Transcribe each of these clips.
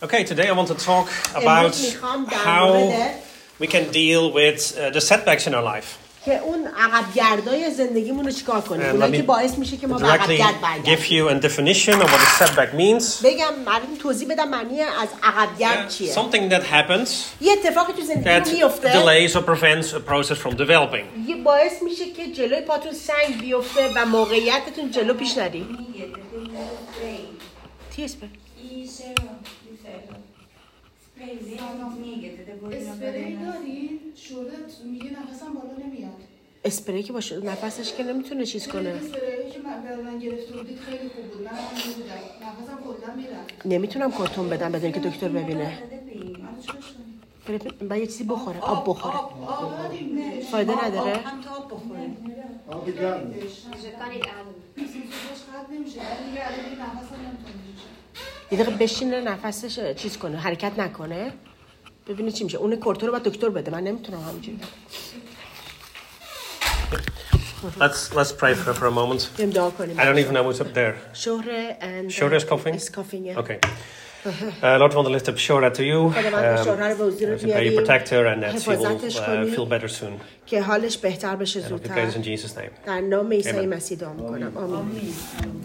Okay, today I want to talk about how we can deal with the setbacks in our life. که اون عقب‌گردای زندگیمون رو چیکار کنیم؟ Let اونایی me که باعث میشه که ما به directly عقب‌گرد give برگردیم. you a definition of what a setback means. بگم براتون توضیح بدم معنی از عقب‌گرد چیه. Something that happens یه اتفاقی تو زندگیمون that میفته delays or prevents a process from developing. یه باعث میشه که جلوی پاتون سنگ بیفته و موقعیتتون جلو پیش نره. تیس به اسپری داری؟ شورت میگه نفسم بالا نمیاد. اسپری که باشه نفسش که نمیتونه چیز کنه. اسپری که من گرفته بودید خیلی خوب بود. من نمیدونم. نفسم کلا میرفت. نمیتونم کارتون بدم بدون که دکتر ببینه. باید یه چیزی بخوره. آب بخوره. فایده نداره؟ هم تا آب بخوره. آب گرم. یه دقیقه بشینه نفسش چیز کنه حرکت نکنه ببینه چی میشه اون کورتو رو باید دکتر بده من نمیتونم همینجوری Let's pray for a moment. بریم دعا کنیم. I don't even know what's up there. شهره and Shora is coughing? is coughing, yeah. Okay. Lord, I want to lift up Shora to you. To pray you protect her and that she will feel better soon. که حالش بهتر بشه And we pray زودتر. this in Jesus' name. در نام عیسی Amen. مسیح دعا میکنم. آمین.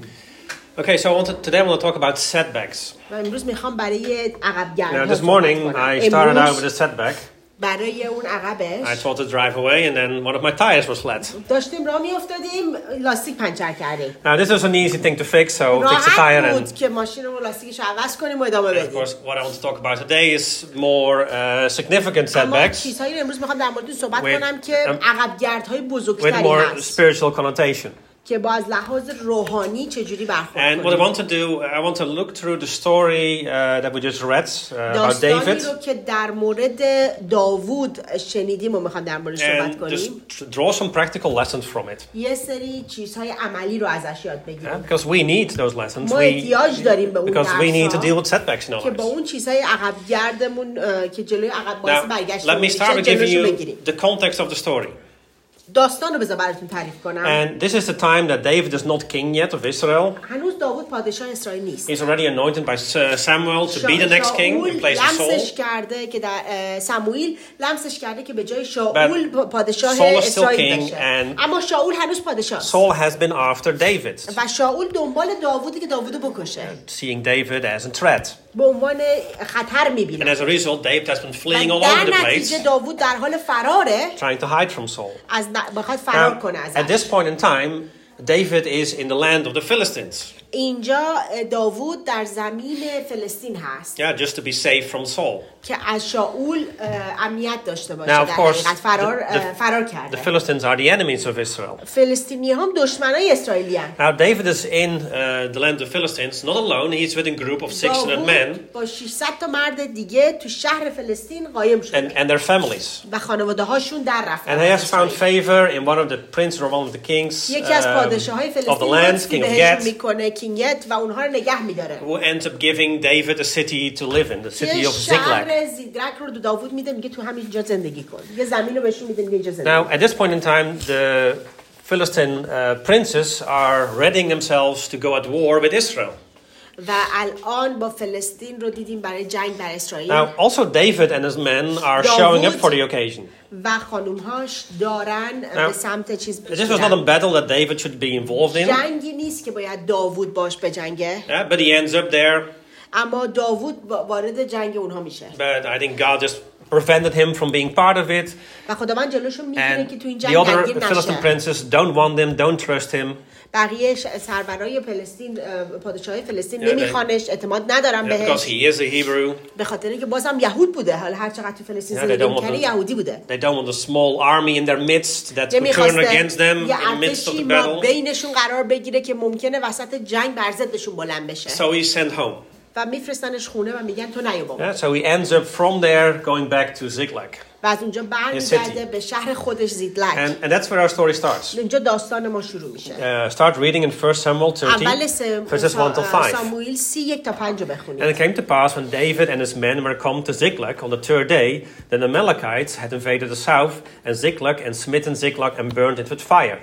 Okay, so today I want to talk about setbacks. و امروز میخوام برای عقب Now, گردها this morning I started out with a setback. برای اون I عقبش tried to drive away and then one of my tires was flat. داشتیم راه میافتادیم لاستیک پنچر کردیم. Now, this was an easy thing to fix, so fix the tire راحت بود and... که ماشین رو لاستیکش عوض کنیم و ادامه And of بدیم. course, what I want to talk about today is more significant اما setbacks چیزهایی رو امروز میخوام در مورد صحبت with- کنم که عقب‌گردهای with بزرگتری more هست spiritual connotation. که با از لحاظ روحانی چجوری برخورد And what I کنیم. want to do, I want to look through the story that we just read about داستانی David رو که در مورد داوود شنیدیم و میخوام در موردش صحبت and کنیم. just draw some practical lessons from it. یه سری چیزهای عملی رو ازش یاد بگیریم. Because we need those lessons. ما احتیاج داریم به اون Because we need to deal درس‌ها with setbacks in our که با lives. اون چیزهای عقب‌گردمون که جلوی عقب باعث Now, برگشت let me start by giving جلوشو you بگیریم. the context of the story. داستان رو بذار براتون تعریف کنم. And this is the time that David is not king yet of Israel. هنوز داوود پادشاه اسرائیل نیست. He's already anointed by Samuel to be the next king in place of لمسش Saul. کرده که در سموئیل لمسش کرده که به جای شاول پادشاه Saul is still اسرائیل king بشه. and اما شاول هنوز پادشاه است. Saul has been after David, و شاول دنبال داوودی که داوودو بکشه. seeing David as a threat. به عنوان خطر And میبینه. as a result, David has been fleeing all در over the place, نتیجه داوود در حال فراره trying to hide from Saul. بخواد فرار Now, کنه at this ازش. point in time, David is in the land of the Philistines. اینجا داوود در زمین فلسطین هست Yeah, just to be safe from Saul. که از شاول امنیت داشته باشه. Now, of در course, حقیقت فرار کرده. the Philistines are the enemies of Israel. فلسطینی هم دشمنای اسرائیلی هستند. Now, David is in the land of the Philistines, not alone. He's with a group of 600 men با 600 تا مرد دیگه تو شهر فلسطین قایم شد and their families. و خانواده هاشون در رفتن. And he has found favor in one of the princes or one of the kings یکی از پادشاه‌های of the فلسطین land, لطفی King of بهشون Gath, میکنه کینگت و اونها رو نگه میداره. who ends up giving David a city to live in, the city یه of Ziklag. شهر زیدرک رو دو داوود میده میگه تو همینجا زندگی کن. یه زمین رو بهشون میده میگه اینجا زندگی Now, کن. at this point in time, the Philistine princes are readying themselves to go at war with Israel. و الان با فلسطین رو دیدیم برای جنگ بر اسرائیل. Now, also David and his men are showing up for the occasion. و خانومهاش دارن به سمت چیز This was not a battle that David should be involved in, جنگی نیست که باید داوود باش بجنگه. yeah, but he ends up there. اما داوود وارد جنگ اونها میشه. But I think God just prevented him from being part of it. و خداوند جلوشو میگیره که تو این And جنگ the درگیر other Philistine نشه. princes don't want him, don't trust him. بقیه سرورای فلسطین پادشاهای فلسطین Yeah, نمیخوانش اعتماد ندارن Because بهش he is a Hebrew. به خاطر اینکه بازم یهود بوده حالا هر چقدر تو فلسطین Yeah, they زندگی don't want می‌کنه to- یهودی بوده. They don't want a small army in their midst that could turn نمیخواسته against them in یه the midst of ارتشی the ما battle. بینشون قرار بگیره که ممکنه وسط جنگ بر ضدشون بلند بشه. So he's sent home. و میفرستنش خونه و میگن تو نیا با ما. Yeah, so he ends up from there going back to Ziklag. و از اونجا برمیگرده به شهر خودش زیدلک. And that's where our story starts. اینجا داستان ما شروع میشه. Start reading in 1 Samuel 30, اول verses 1 to 5. ساموئیل 31-5 And بخونید. it came to pass when David and his men were come to Ziklag on the third day, then the Amalekites had invaded the south and Ziklag and smitten Ziklag and burned it with fire.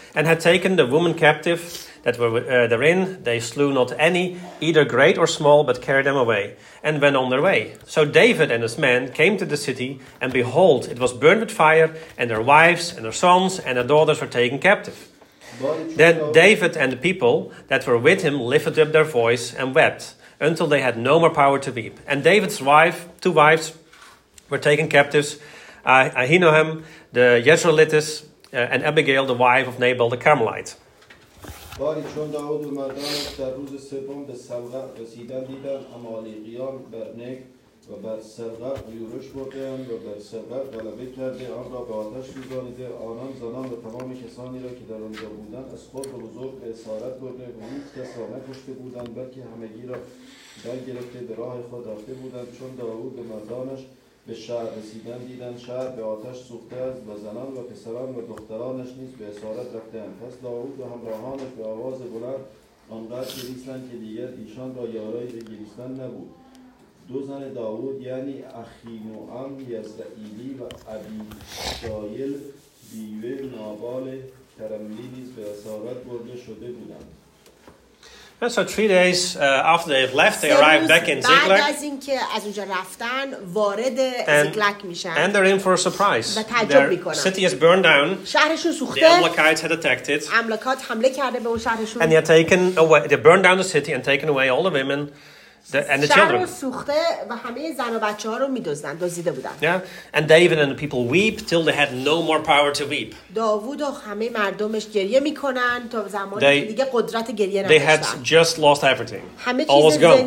and had taken the women captive that were therein. They slew not any, either great or small, but carried them away, and went on their way. So David and his men came to the city, and behold, it was burned with fire, and their wives and their sons and their daughters were taken captive. Then David and the people that were with him lifted up their voice and wept, until they had no more power to weep. And David's two wives were taken captives, Ahinoam the Jezreelitess, and Abigail the wife of Nabal the Carmelite. باری چون داود و مردانش در روز سوم به سلغع رسیدن دیدند، عمالیقیان بر نگ و بر سلغع یورش بردند و بر سلغع غلبه کرده، آن را به آتش سوزانیده. آنان زنان و تمام کسانی را که در آنجا بودند از خود بزرگ به اسارت برده و هیچ کس را نکشته بودند، بلکه همگی را درگرفته به راه خود رفته بودند. چون داود و مردانش به شهر رسیدن دیدند، شهر به آتش سوخته است و زنان و پسران و دخترانش نیز به اسارت رفته‌اند. پس داود و همراهانش به آواز بلند آنقدر گریستند که دیگر ایشان را یارایی به گریستن نبود. دو زن داود یعنی اخینوام یزرعیلی و ابیگایل بیوه نابال کرملی نیز به اسارت برده شده بودند. And so 3 days after they've left, they arrived back in Ziklag. And they're in for a surprise. Their city is burned down. The Amalekites had attacked it. And they burned down the city and taken away all the women and the children. Yeah. And David and the people weep till they had no more power to weep. They had just lost everything. All was gone.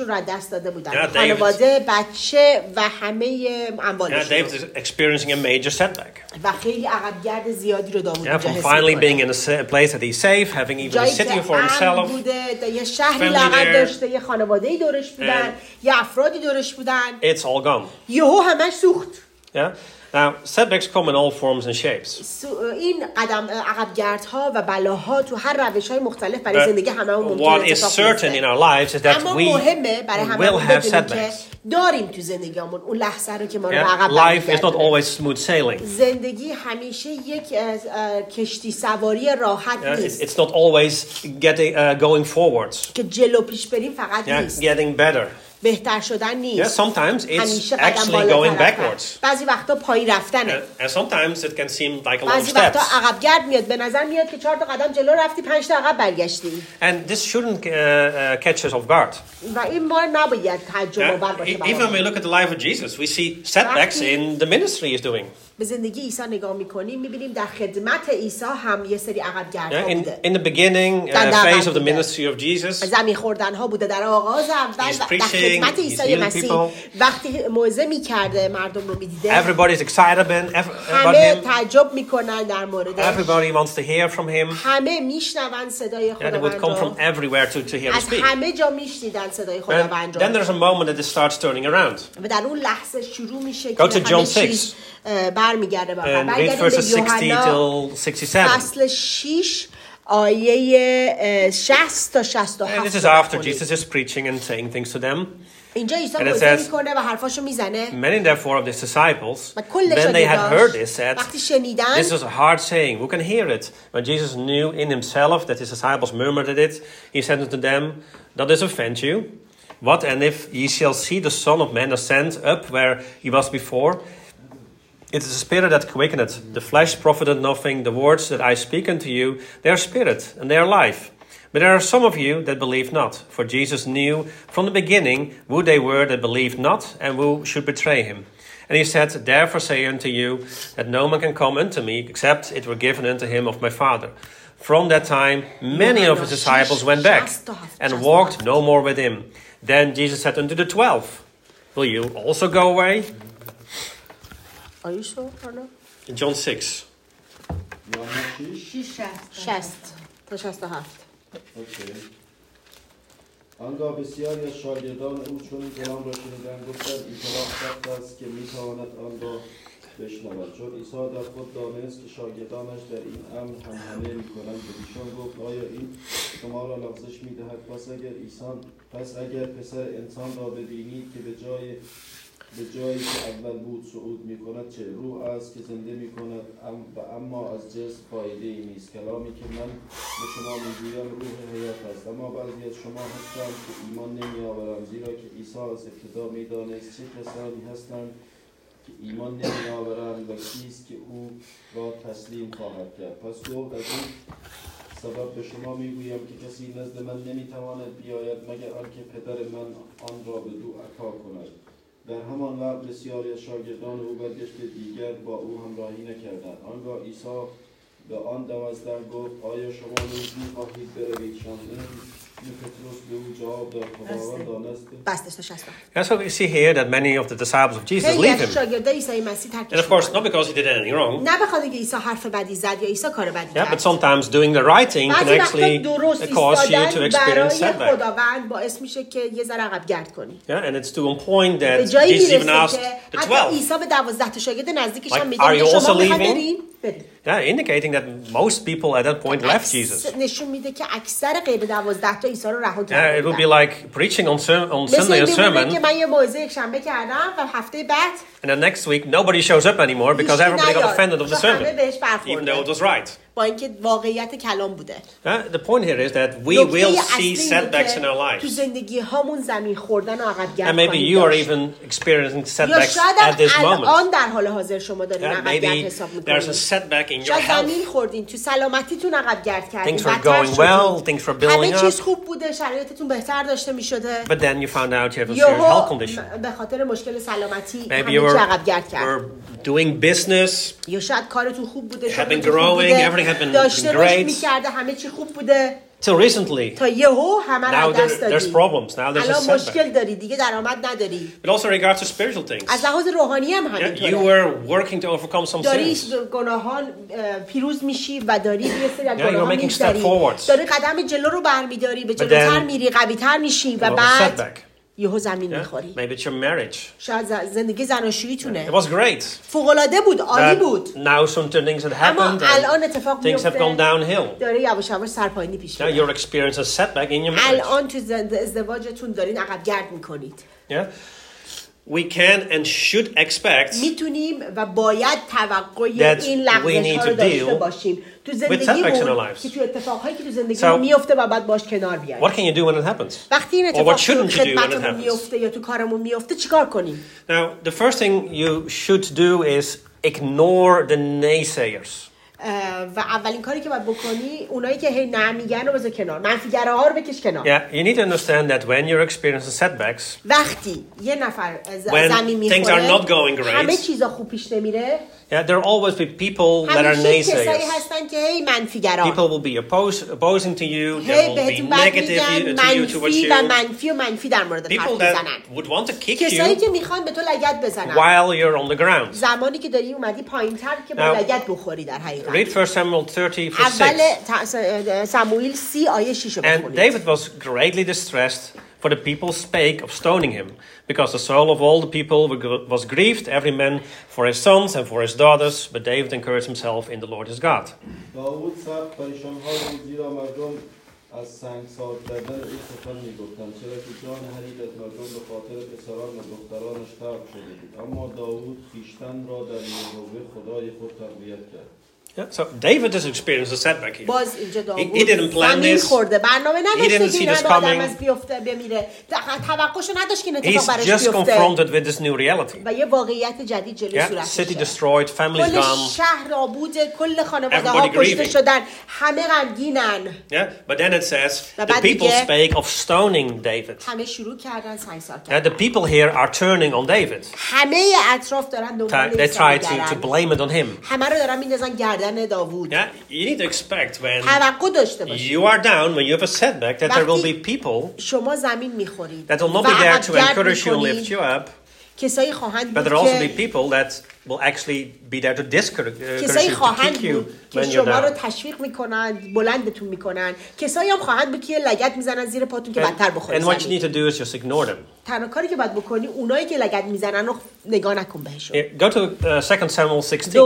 David is experiencing a major setback. From finally being in a place that he's safe, having even a city for himself, family there. It's all gone. Yeah. Now, setbacks come in all forms and shapes. What is certain in our lives is that we will have setbacks. Life is not always smooth sailing. It's not always going forwards. Getting better. Yeah, sometimes it's actually going backwards. And sometimes it can seem like a long steps. And this shouldn't catch us off guard. Even when we look at the life of Jesus, we see setbacks in the ministry he's doing. به زندگی عیسی نگاه می‌کنیم می‌بینیم در خدمت عیسی هم یه سری عقب‌گردها بوده. In the beginning phase of the ministry of Jesus, زمین خوردن‌ها بوده در آغاز اول در خدمت عیسی مسیح وقتی موعظه می‌کرده مردم رو می‌دیده. Everybody is excited about him. تعجب می‌کنن در موردش. Everybody wants to hear from him. همه میشنون صدای خداوند رو. They would come from everywhere to hear him speak. از همه جا میشنیدن صدای خداوند رو. Then there's a moment that it starts turning around. و در اون لحظه شروع میشه که همه چیز برمیگرده به عقب. برگردیم به یوحنا فصل 6 آیه 60 تا 67. This is after Jesus is preaching and saying things to them. اینجا عیسی موعظه میکنه و حرفاشو میزنه. Many therefore of his disciples, when they had heard this, said, "This is a hard saying. Who can hear it?" When Jesus knew in himself that his disciples murmured at it, he said unto them, "Does this offend you? What and if ye shall see the Son of Man ascend up where he was before? It is the Spirit that quickeneth, the flesh profiteth nothing. The words that I speak unto you, they are spirit, and they are life. But there are some of you that believe not. For Jesus knew from the beginning who they were that believed not, and who should betray him. And he said, Therefore say unto you, that no man can come unto me, except it were given unto him of my Father. From that time, many of his disciples went back, and walked no more with him. Then Jesus said unto the 12, Will you also go away? Are you sure or no? In John 6. Okay. آنگاه بسیاری از شاگردان او چون این کلام را شنیدند گفتند این کلام سخت است که میتواند آن را بشنود. چون عیسی در خود دانست که شاگردانش در این امر همهمه میکنند به ایشان گفت آیا این شما را لغزش میدهد؟ پس اگر پسر انسان را ببینید که به جای به جایی که اول بود صعود می کند چه روح است که زنده می کند و اما از جسم فایده ای نیست. کلامی که من به شما می گویم روح حیات است. اما بعضی از شما هستند که ایمان نمی آورند، زیرا که عیسی از ابتدا می دانست چه کسانی هستند که ایمان نمی آورند و کیست که او را تسلیم خواهد کرد. پس گفت از این سبب به شما میگویم که کسی نزد من نمیتواند بیاید مگر آنکه پدر من آن را به دو عطا کند. در همان وقت بسیاری از شاگردان او برگشت دیگر با او همراهی نکردند. آنگاه عیسی به آن 12 گفت آیا شما نیز میخواهید بروید؟ Yeah, so we see here that many of the disciples of Jesus leave him. And of course, not because he did anything wrong. Yeah, but sometimes doing the right thing can actually cause you to experience setback. Yeah, and it's to a point that Jesus even asked the 12, like, are you also leaving? Yeah, indicating that most people at that point left Jesus. It would be like preaching on Sunday a sermon, and then next week nobody shows up anymore because everybody got offended of the sermon, even though it was right. The point here is that we will see setbacks in our lives. And maybe you are even experiencing setbacks at this moment. Maybe there's a setback in your health. Things were going well, things were building up. But then you found out you have a serious health condition. Maybe you were doing business, had been growing, everything had been great. Till recently. Now there's problems. Now there's a setback. But also in regards to spiritual things. You were working to overcome some sins. You were making steps forwards. But then, setback. Maybe it's your marriage. It was great. Now some things had happened and things have gone downhill. Now you're experiencing a setback in your marriage. Yeah. We can and should expect that we need to deal with setbacks in our lives. So, what can you do when it happens? Or what shouldn't you do when it happens? Now, the first thing you should do is ignore the naysayers. و اولین کاری که باید بکنی اونایی که هی نمیگن رو بذار کنار، منفیگراها رو بکش کنار. Yeah, you need to understand that when you're experiencing setbacks, وقتی یه نفر زمین میخوره، things are not going great, همه چیزا خوب پیش نمیره. Yeah, there will always be people that are naysayers. People will be opposing to you. There will be negative to you, towards you. People that would want to kick you while you're on the ground. Now, read 1 Samuel 30, verse 6. And David was greatly distressed, for the people spake of stoning him, because the soul of all the people was grieved, every man for his sons and for his daughters. But David encouraged himself in the Lord his God. Yeah, so David is experiencing a setback here. He didn't plan this. He didn't see this coming. He's just confronted with this new reality. Yeah, city destroyed, families gone. Everybody grieving. Yeah, but then it says the people spake of stoning David. The people here are turning on David. They try to blame it on him. Yeah, you need to expect when you are down, when you have a setback, that there will be people that will not be there to encourage you and lift you up. But there will also be people that will actually be there to discourage you, to kick you when you're down. And what you need to do is just ignore them. Go to 2 Samuel 16.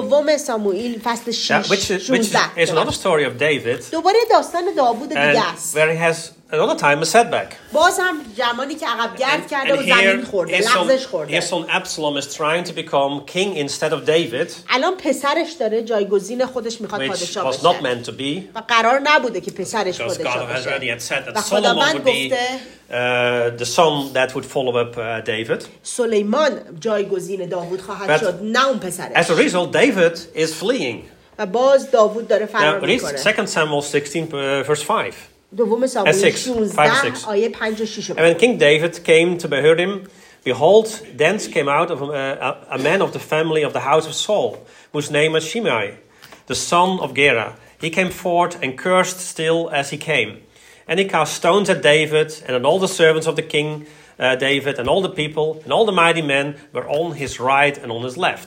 Which is another story of David. Where he has another time a setback. باز هم زمانی که عقب گرد کرده و زمین خورده، لغزش خورده. His son Absalom is trying to become king instead of David. الان پسرش داره جایگزین خودش میخواد پادشاه بشه. Which was not meant to be. و قرار نبوده که پسرش پادشاه بشه. و خداوند گفته the son that would follow up David. سلیمان جایگزین داوود خواهد شد، نه اون پسرش. As a result, David is fleeing. و باز داوود داره فرار میکنه. 2 Samuel 16 verse 5. دوم ساموئل 16 آیه 5 و 6. And when King David came to behead him, behold, thence came out of a man of the family of the house of Saul, whose name was Shimei, the son of Gera. He came forth and cursed still as he came. And he cast stones at David and at all the servants of the king David, and all the people and all the mighty men were on his right and on his left.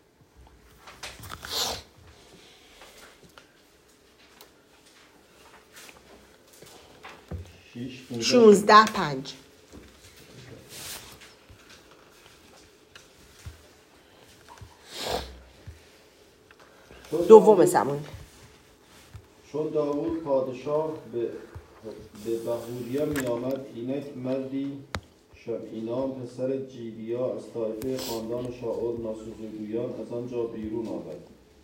16:5 دوم ساموئل. چون داوود پادشاه به بهوریا می آمد، اینک مردی شمعینام پسر جیدیا از طایفه خاندان شاول ناسوزگویان از آنجا بیرون آمد.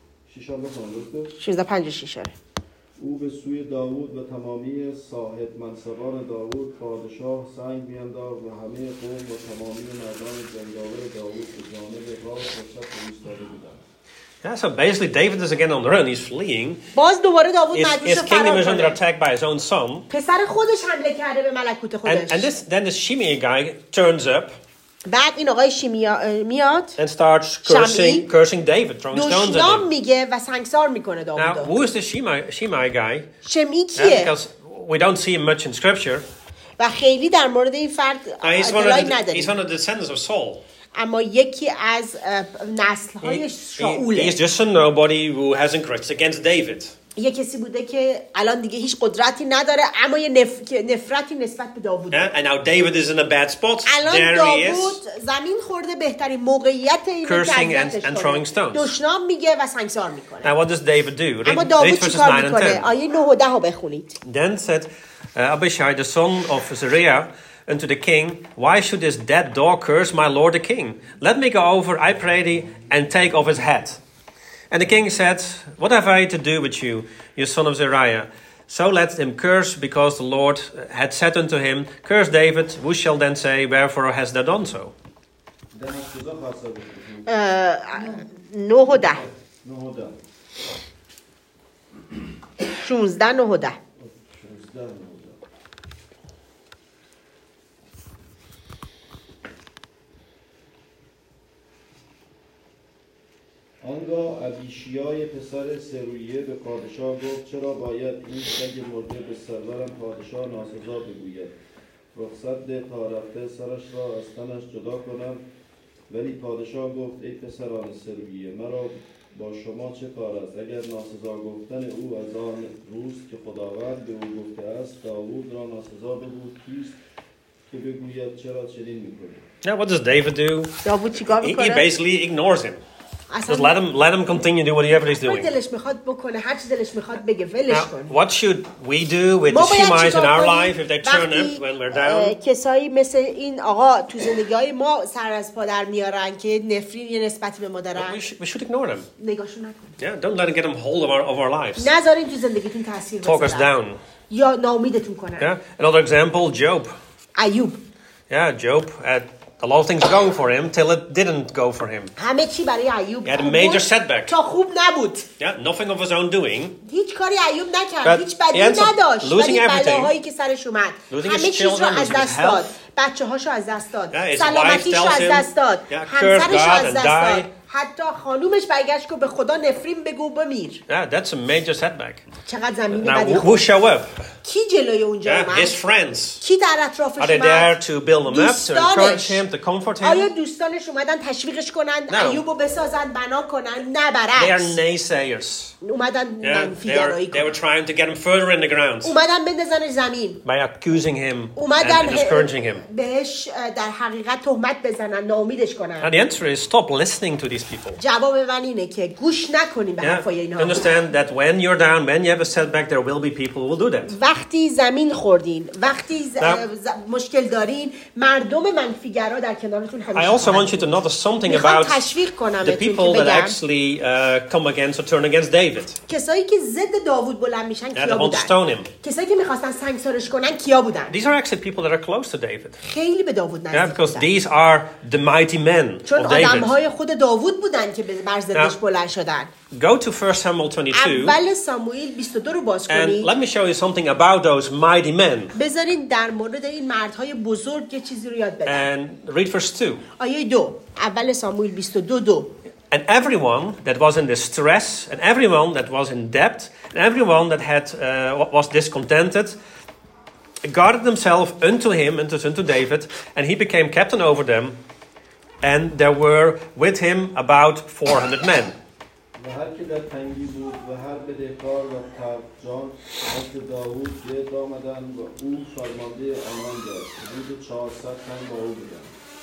16:5 او به سوی داوود و تمامی صاحب منصبان داوود پادشاه سنگ بینداخت و همه قوم و تمامی مردان جنگاور داوود به جانب راست و چپ ایستاده بودند. Yeah, so basically David is again on the run. He's fleeing. باز دوباره داوود مجبور شد فرار کنه. His kingdom is under attack by his own son. پسر خودش حمله کرده به ملکوت خودش. And then this Shimei guy turns up. بعد این آقای شیمیا میاد and starts cursing David, throwing stones at him. دشنام میگه و سنگسار میکنه داوود. Now, who is the Shimei guy? شمی کیه؟ Because we don't see him much in scripture. و خیلی در مورد این فرد اطلاعی نداریم. He's one of the descendants of Saul. اما یکی از نسل‌های شاوله. He's just a nobody who has increased against David. یه کسی بوده که الان دیگه هیچ قدرتی نداره اما یه نفرتی نسبت به داوود. And now David is in a bad spot. الان داوود زمین خورده بهترین موقعیت اینه که and throwing stones. دشنام میگه و سنگسار میکنه. Now what does David do? اما داوود چیکار میکنه؟ آیه 9 و 10 رو بخونید. Then said Abishai the son of Zeruiah unto the king, why should this dead dog curse my lord the king? Let me go over, I pray thee, and take off his head. And the king said, what have I to do with you, you son of Zeruiah? So let him curse, because the Lord had said unto him, curse David. Who shall then say, wherefore hast thou done so? 9 و 10 16 9 و 10 آنگاه ابیشیای پسر سرویه به پادشاه گفت چرا باید این سگ مرده به سرورم پادشاه ناسزا بگوید؟ رخصت ده تا رفته سرش را از تنش جدا کنم. ولی پادشاه گفت ای پسران سرویه، مرا با شما چه کار است؟ اگر ناسزا گفتن او از آن روز که خداوند به او گفته است داوود را ناسزا بگو، کیست که بگوید چرا چنین میکنی؟ Now what does David do? داوود چیکار میکنه؟ He basically ignores him. Just let him continue to do whatever he's doing. دلش میخواد بکنه، هر چی دلش میخواد بگه، ولش کن. What should we do with the Shimei's in our life if they turn up when we're down? کسایی مثل این آقا تو زندگی‌های ما سر از پا در میارن که نفرین یه نسبتی به ما دارن. We should ignore them. نگاهشون نکنید. Yeah, don't let them get them hold of our lives. نذارین تو زندگیتون تاثیر بذارن. Talk us down. یا ناامیدتون کنن. Yeah. Another example, Job. ایوب. Yeah, Job had a lot of things going for him till it didn't go for him. همه چی برای ایوب He had a major setback. تا خوب نبود. Yeah, nothing of his own doing. هیچ کاری ایوب نکرد، هیچ بدی نداشت. ولی بلاهایی که سرش اومد، همه چیز رو از دست داد. بچه‌هاشو از دست داد. سلامتیشو از دست داد. همسرشو از دست داد. حتی خانومش برگشت که به خدا نفرین بگو بمیر. Yeah, that's a major setback. چقدر زمین بدی. Now who show up? کی جلوی اونجا اومد؟ His friends. کی در اطرافش اومد؟ Are they there to build him up, to encourage him, to comfort him? آیا دوستانش اومدن تشویقش کنن، ایوبو بسازن، بنا کنن؟ نه، برعکس. They are naysayers. اومدن منفیگرایی کنن. They were trying to get him further in the ground. اومدن بندازنش زمین. By accusing him and discouraging him. بهش در حقیقت تهمت بزنن، ناامیدش کنن. And the answer is stop listening to these these people. جواب من اینه که گوش نکنیم به حرفای اینها. Understand that when you're down, when you have a setback, there will be people who will do that. وقتی زمین خوردین، وقتی مشکل دارین، مردم منفیگرا در کنارتون همیشه. I also want you to notice something about the people that actually come against or turn against David. کسایی که ضد داوود بلند میشن کیا بودن؟ کسایی که میخواستن سنگسارش کنن کیا بودن؟ These are actually people that are close to David. خیلی به داوود نزدیک بودن. Because these are the mighty men of David. چون آدمهای خود داوود بودن که بر ضدش بلند شدن. Go to 1 Samuel 22. اول ساموئیل 22 رو باز کنید. And let me show you something about those mighty men. بذارید در مورد این مردهای بزرگ یه چیزی رو یاد بدم. And read verse 2. آیه 2. اول ساموئیل 22:2. And everyone that was in distress, and everyone that was in debt, and everyone that had was discontented, guarded themselves unto him, unto David, and he became captain over them, and there were with him about 400 men. و هر که در تنگی بود و هر بدهکار و طبجان نزد داوود گرد آمدند و او فرمانده آنان داشت. حدود 400 تن با او بودند.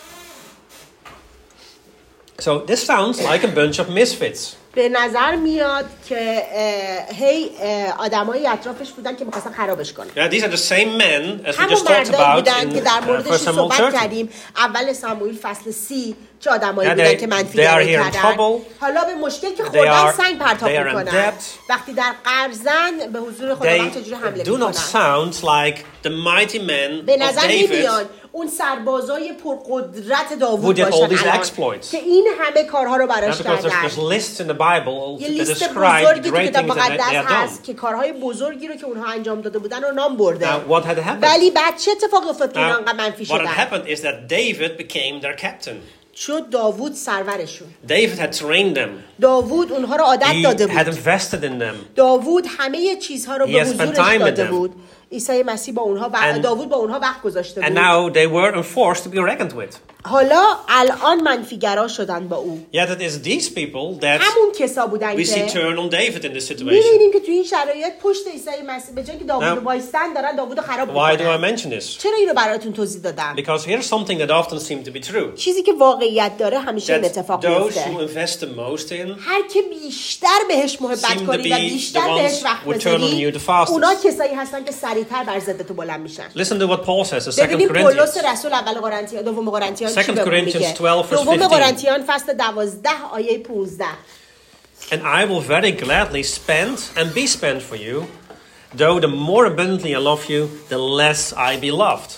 So this sounds like a bunch of misfits. به نظر میاد که هی آدمای اطرافش بودن که می‌خواستن خرابش کنن. Yeah, these are the same men as we just talked about in 1 Samuel 30. کردیم اول ساموئیل فصل 30 چه آدمایی بودن که منفیگرایی کردن. حالا به مشکل که خوردن سنگ پرتاب می‌کنن. وقتی در قرضن به حضور خداوند چجوری حمله می‌کنن. They do not sound like the mighty men به of نظر نمیاد اون سربازای پرقدرت داوود باشن که این همه کارها رو براش کردن. یه لیست بزرگی که کتاب مقدس هست که کارهای بزرگی رو که اونها انجام داده بودن رو نام برده. ولی بعد چه اتفاقی افتاد که اینا انقدر منفی شدن؟ What had happened is that David became their captain. شد داوود سرورشون. David had trained them. داوود اونها رو عادت داده بود. He had invested in them. داوود همه چیزها رو به حضورش داده بود. عیسی مسیح با اونها داوود با اونها وقت گذاشته بود. And now they were enforced to be reckoned with. حالا الان منفیگرا شدن با او. Yet it is these people that همون کسا بودن we see turn on David in this situation. می‌بینیم که تو این شرایط پشت عیسی مسیح به جای که داوود وایستن دارن داوودو خراب می‌کنن. Why do I mention this? چرا اینو براتون توضیح دادم؟ Because here's something that often seems to be true. چیزی که واقعیت داره همیشه این اتفاق میفته. Those who invest the most in هر که بیشتر بهش محبت کنی و بیشتر بهش وقت بذاری اونا کسایی هستن که سریعتر بر ضدت بلند میشن. Listen to what Paul says in 2 Corinthians. پولس رسول اول قرنتیان دوم قرنتیان چی میگه؟ دوم قرنتیان فصل 12 آیه 15. And I will very gladly spend and be spent for you, though the more abundantly I love you, the less I be loved.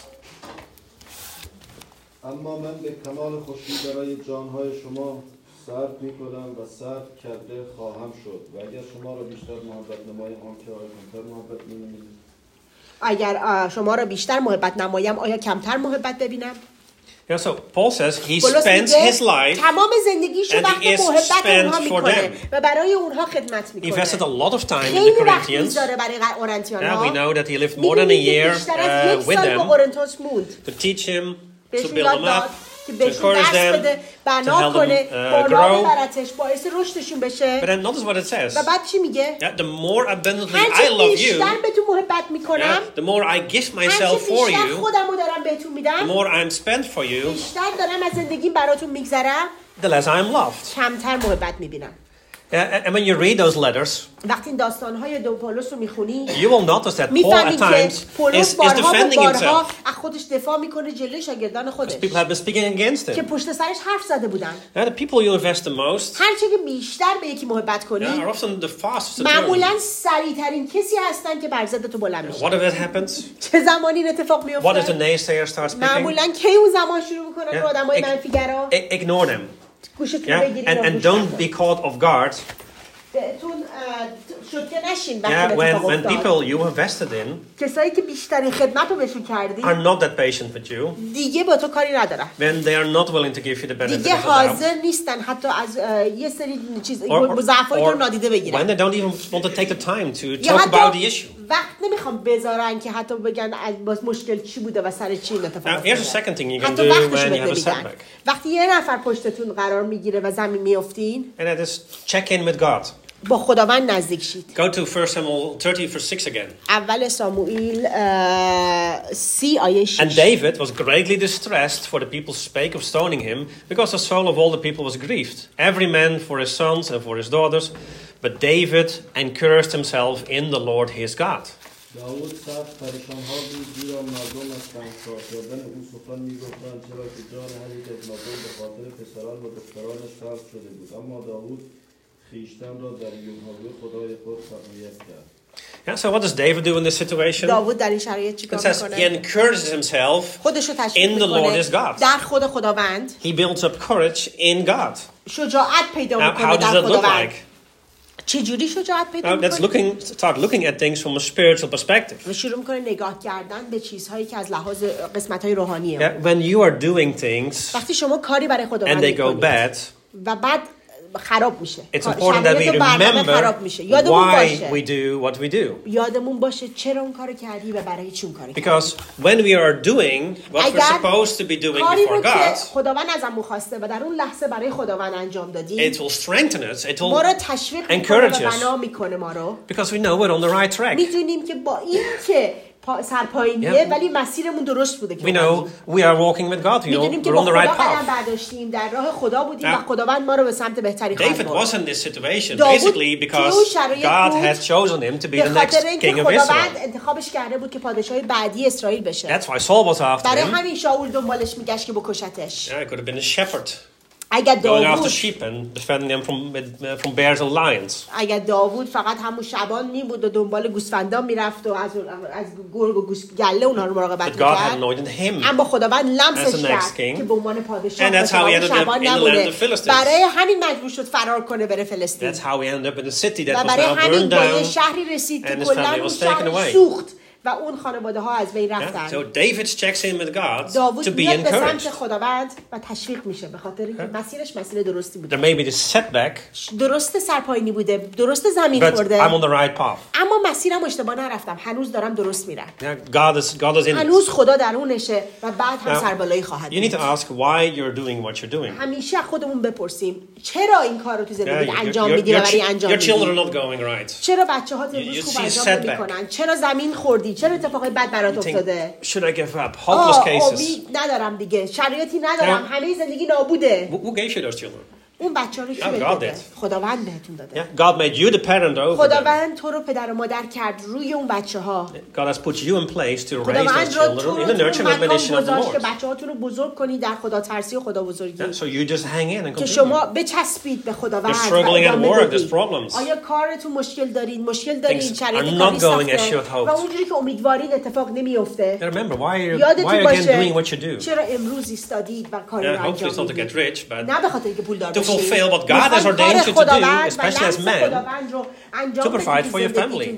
اما من به کمال خوشی برای جانهای شما صرف می‌کنم و صرف کرده خواهم شد و اگر شما را بیشتر محبت نمایم آن که آیا کمتر محبت می‌نمایید؟ اگر شما را بیشتر محبت نمایم آیا کمتر محبت ببینم؟ Yeah, so Paul says he spends his life تمام زندگیش رو وقت محبت اونها میکنه و برای اونها خدمت میکنه. He invested a lot of time in the Corinthians. Yeah, we know that he lived more than a year with them to teach him, to build them up, to encourage them, to help them grow. But then notice what it says. Yeah, the more abundantly I love you, yeah, the more I give myself for you, the more I'm spent for you, the less I'm loved. And when you read those letters, وقتی داستان‌های دو پولس رو می‌خونی you will notice that Paul at times is defending himself. از خودش دفاع می‌کنه جلوی شاگردان خودش. People have been speaking against him. که پشت سرش حرف زده بودن. The people you invest the most, هر چه که بیشتر به یکی محبت کنی، are often the fastest. معمولاً سریع‌ترین کسی هستن که بر ضد تو بلند میشن. What if that happens? چه زمانی این اتفاق میفته؟ What if the naysayer starts speaking? معمولاً کی اون زمان شروع می‌کنن آدمای منفیگرا؟ Ignore them. And don't be caught off guard. Yeah, when people you invested in کسایی که بیشترین خدمت رو بهشون کردی are not that patient with you, دیگه با تو کاری ندارن. when they are not willing to give you the benefit of the doubt, دیگه حاضر نیستن حتی از یه سری چیز ضعفایی رو نادیده بگیرن. When they don't even want to take the time to talk about the issue. وقت نمیخوام بذارن که حتی بگن از مشکل چی بوده و سر چی این اتفاق افتاده. Here's the second thing you can do when you have a setback. وقتی یه نفر پشتتون قرار میگیره و زمین میافتین، and that is check in with God. با خداوند نزدیک شید. Go to 1 Samuel 30 verse 6 again. اول ساموئیل 30 آیه 6. And David was greatly distressed, for the people spake of stoning him, because the soul of all the people was grieved, every man for his sons and for his daughters. But David encouraged himself in the Lord his God. داود سخت پریشان ها بود، زیرا مردم از تنگسار کردن او سخن می‌گفتند، چرا که جان هر یک از مردم به خاطر پسران و دخترانش خلق شده بود. اما داود خویشتن را در یهوه خدای خود تقویت کرد. Yeah, so what does David do in this situation? داوود در این شرایط چیکار می‌کنه؟ He encourages himself in the Lord his God. در خود خداوند. He builds up courage in God. شجاعت پیدا می‌کنه در خداوند. چجوری شجاعت پیدا می‌کنه؟ Let's start looking at things from a spiritual perspective. شروع می‌کنه نگاه کردن به چیزهایی که از لحاظ قسمت‌های روحانیه. When you are doing things وقتی شما کاری برای خداوند and they go bad, و بعد خراب میشه. It's important that we remember why we do what we do. یادمون باشه چرا اون کارو کردی و برای چی اون کارو کردی. Because when we are doing what we're supposed to be doing before God, خداوند ازمون خواسته و در اون لحظه برای خداوند انجام دادیم. It will strengthen us. It will ما رو تشویق میکنه و بنا میکنه ما رو. Because we know we're on the right track. میدونیم که با این که سرپایینیه ولی مسیرمون درست بوده که we know we are walking with God. We're on the right path. برداشتیم در راه خدا بودیم و خداوند ما رو به سمت بهتری خواهد برد. David was in this situation basically because God had chosen him to be the next king of Israel. خداوند انتخابش کرده بود که پادشاه بعدی اسرائیل بشه. That's why Saul was after him. برای همین شاول دنبالش میگشت که بکشتش. Yeah, it could have been a shepherd. اگر داوود after sheep and defending them from bears and lions. اگر داوود فقط همون شبان میبود و دنبال گوسفندان میرفت و از گرگ و گله اونها رو مراقبت میکرد، اما خداوند لمسش کرد که به عنوان پادشاه شبان نبوده. برای همین مجبور شد فرار کنه بره فلسطین. و برای همین با یه شهری رسید که کلا اون شهر سوخت و اون خانواده ها از بین رفتن. So David checks in with God to be encouraged. به سمت خداوند و تشویق میشه به خاطر اینکه مسیرش مسیر درستی بوده. There may be this setback. درست سرپایینی بوده، درست زمین خورده. I'm on the right path. اما مسیرم اشتباه نرفتم. هنوز دارم درست میرم. God is in. هنوز خدا درونشه و بعد هم سربالایی خواهد. You need to ask why you're doing what you're doing. همیشه خودمون بپرسیم چرا این کارو تو زندگی انجام میدی و برای انجام میدی. Your children are not going right. چرا بچه‌هات امروز خوب انجام نمیکنن؟ چرا زمین خوردی؟ چرا اتفاقای بد برات افتاده؟ Should I give up? Hopeless cases. امید ندارم دیگه. شرایطی ندارم. همه زندگی نابوده. Who gave you those children? اون بچه‌ها رو کی داده؟ خداوند بهتون داده. God made you the parent over them. خداوند تو رو پدر و مادر کرد روی اون بچه‌ها. God has put you in place to raise those children in the nurture and admonition of the Lord. که بچه‌هاتون رو بزرگ کنی در خدا ترسی و خدا بزرگی. So you just hang in and continue. که شما بچسبید به خداوند. You're struggling at work, there's problems. آیا کارتون مشکل دارید؟ مشکل دارید؟ شرایط کاری سخته. و اونجوری که امیدوارید اتفاق نمیفته. Remember why you're again doing what you do. چرا امروز ایستادید و کاری رو انجام میدید؟ نه به خاطر اینکه پولدار بشید. To fulfill what God has ordained you to do, especially as men, to provide for your family.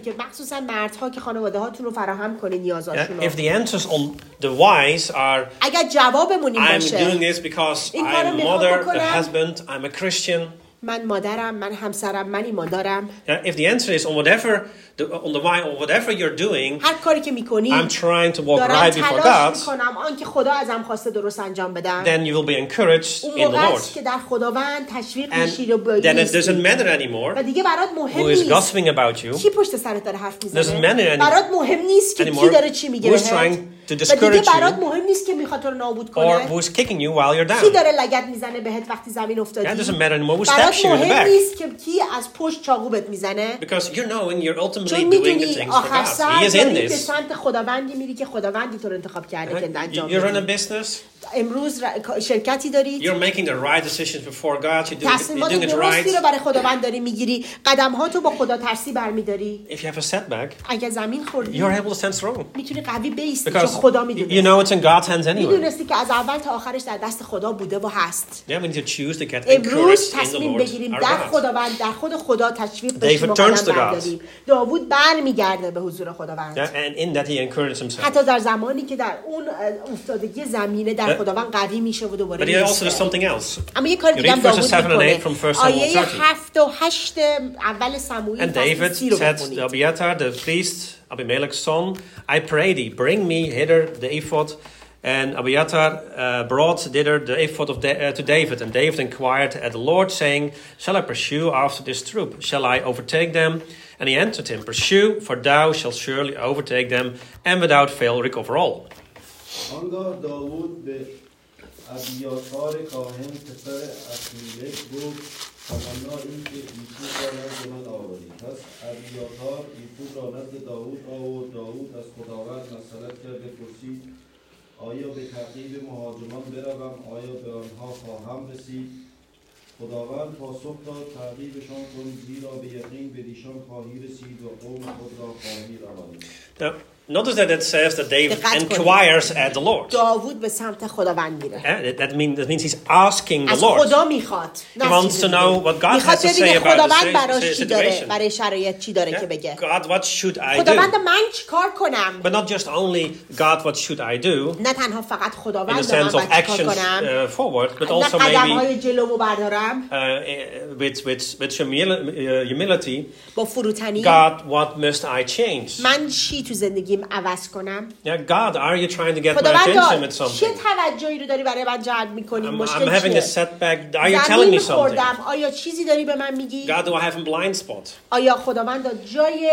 If the answers on the whys are, I'm doing this because I'm a mother, a husband, I'm a Christian. من مادرم، من همسرم، من ایماندارم. If the answer is on the why, on whatever you're doing, هر کاری که میکنی، I'm trying to walk right before God. میکنم آنکه خدا ازم خواسته درست انجام بدم. Then you will be encouraged in the Lord. که در خداوند تشویق میشی و then it doesn't matter anymore. و دیگه برات مهم نیست. Who is gossiping about you? کی پشت سرت داره حرف میزنه؟ Doesn't matter anymore. برات مهم نیست که کی داره چی میگه بهت. To discourage you, برات مهم نیست که میخواد تو رو نابود کنه. or who's kicking you while you're down. کی داره لگد میزنه بهت وقتی زمین افتادی. It doesn't matter anymore who stabs you in the back. مهم نیست که کی از پشت چاقو بهت میزنه. Because you're knowing you're ultimately doing the things for God. He is in this. به سمت خداوندی میری که خداوندی تو رو انتخاب کرده که انجام بدی. You run a business. امروز شرکتی دارید. You're making the right decisions before God. You're doing it right. تصمیمات درستی رو برای خداوند داری میگیری. قدم‌هاتو با خدا ترسی برمی‌داری. If you have a setback, اگه زمین خوردی، you're able to stand strong. میتونی قوی بایستی چون خدا میدونه. You know it's in God's hands anyway. میدونستی که از اول تا آخرش در دست خدا بوده و هست. Yeah, we need to choose to get امروز encouraged in the تصمیم Lord. بگیریم در خداوند، در خود خدا تشویق بشیم و قدم برداریم. داوود برمیگرده به حضور خداوند. And in that he encouraged himself. حتی در زمانی که در اون افتادگی زمینه در خداوند قوی میشه و دوباره. But he also does something else. اما یک کار دیگه هم داوود میکنه. آیه 7 و 8 اول سموئیل And David said to Abiathar the priest, Abimelech's son, I pray thee, bring me hither the ephod. And Abiathar brought thither the ephod to David. And David inquired at the Lord, saying, shall I pursue after this troop? Shall I overtake them? And he answered him, pursue, for thou shalt surely overtake them, and without fail recover all. آنگاه داوود به ابیاثار کاهن پسر اخیملک گفت تمنا این که ایفود را نزد من آوری. پس ابیاثار ایفود را نزد داوود آورد. داوود از خداوند مسئلت کرده پرسید آیا به تعقیب مهاجمان بروم؟ آیا به آنها خواهم رسید؟ خداوند پاسخ داد تعقیبشان کن، زیرا به یقین به دیشان خواهی رسید و قوم خود را خواهی رهانید. Notice that it says that David inquires at the Lord. داوود به سمت خداوند میره. That means he's asking the Lord. از خدا میخواد. He wants to know what God has to say about the situation. برای شرایط چی داره که بگه. God, what should I do? خداوند من چیکار کنم؟ But not just only God, what should I do? نه تنها فقط خداوند in the sense of actions forward, but also maybe قدم‌های جلو بردارم. with humility. با فروتنی. God, what must I change? من چی تو زندگیم عوض کنم؟ Yeah, God, are you trying to get my attention with something? چه توجهی رو داری برای من جلب می‌کنی؟ I'm having a setback. Are you telling me something? آیا چیزی داری به من میگی؟ God, do I have a blind spot? آیا خداوند جای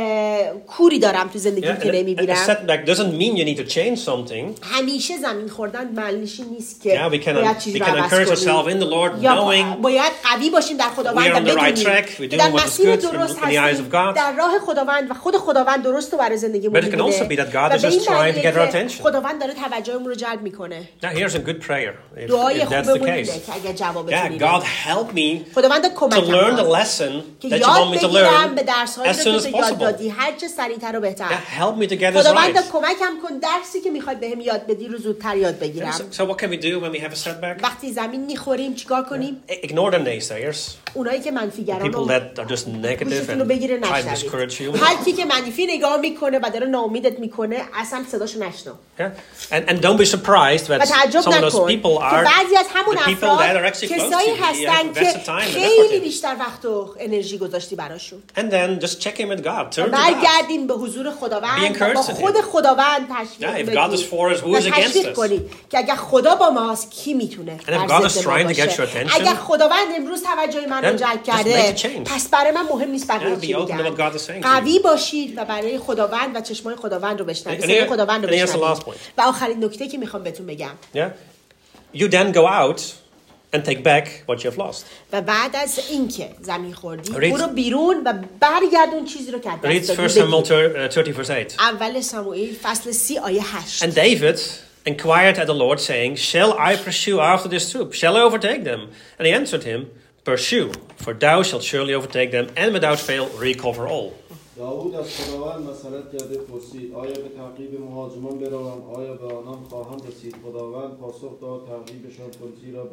کوری دارم تو زندگیم که نمی‌بینم؟ A setback doesn't mean you need to change something. همیشه زمین خوردن معنیش نیست که we can encourage ourselves in the Lord, knowing باید قوی باشیم در خداوند و بدونیم در مسیر درست هستیم در راه خداوند و خود خداوند درست رو برای زندگیمون can also be that God is just trying to get our attention. خداوند داره توجهمون رو جلب میکنه. Now here's a good prayer. دعای خوبه بوده که اگر جوابتون میده. God help me to learn the lesson that you want me to learn as soon as possible. هر چه سریعتر و بهتر. Help me to get this right. خداوند کمکم کن درسی که میخواد بهم یاد بدی رو زودتر یاد بگیرم. So what can we do when we have a setback? وقتی زمین میخوریم چیکار کنیم؟ Ignore the naysayers. اونایی که منفیگران people that are just negative and try to discourage you. هر کی که منفی نگاه میکنه و داره ناامیدت میکنه اصلا صداشو نشنو. And don't be surprised that some of those people are the people that are actually close to you. هستن که خیلی بیشتر وقت و انرژی گذاشتی براشون. And then just check in with God. Turn to God. برگردین به حضور خداوند با خود خداوند تشویق بدید. If God is for us, who is against us? که اگر خدا با ماست کی میتونه؟ And if God is trying to get your attention, اگر خداوند امروز توجه من رو جلب کرده پس برای من مهم نیست بقیه چی میگن. قوی باشید و برای خداوند و چشمای خداوند رو بشنوید. خداوند رو بشنوید. و آخرین نکته که میخوام بهتون بگم. You then go out and take back what you have lost. و بعد از اینکه زمین خوردی برو بیرون و برگردون چیزی رو که دست دادی. Read 1 Samuel 30 verse 8. اول سموئیل فصل 30 آیه 8. And David inquired at the Lord, saying, shall I pursue after this troop? Shall I overtake them? And he answered him, pursue, for thou shalt surely overtake them, and without fail recover all. داوود از خداوند مسئلت کرده پرسید آیا به تعقیب مهاجمان بروم؟ آیا به آنان خواهم رسید؟ خداوند پاسخ داد تعقیبشان کن، زیرا